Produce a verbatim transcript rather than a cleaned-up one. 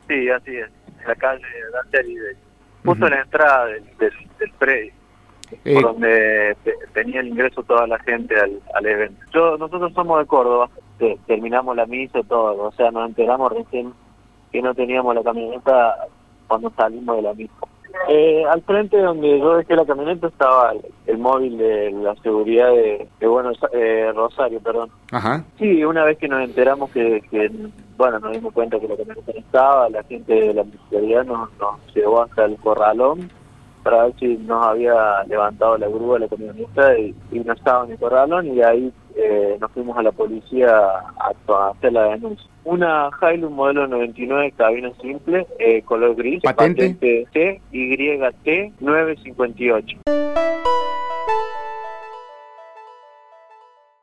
Sí, así es, en la calle Dante Alighieri, justo uh-huh. en la entrada del, del, del predio, eh, por donde te, tenía el ingreso toda la gente al, al evento. Yo, nosotros somos de Córdoba, te, terminamos la misa y todo, o sea, nos enteramos recién que no teníamos la camioneta cuando salimos de la misa. Eh, al frente donde yo dejé la camioneta estaba el, el móvil de la seguridad de, de Buenos eh, Rosario, perdón. Ajá. Sí, una vez que nos enteramos que, que, bueno, nos dimos cuenta que la camioneta no estaba, la gente de la seguridad nos, nos llevó hasta el corralón para ver si nos había levantado la grúa de la camioneta y, y no estaba en el corralón, y de ahí eh, nos fuimos a la policía a, a hacer la denuncia. Una Hilux modelo noventa y nueve, cabina simple, eh, color gris, patente, patente C Y T nueve cincuenta y ocho.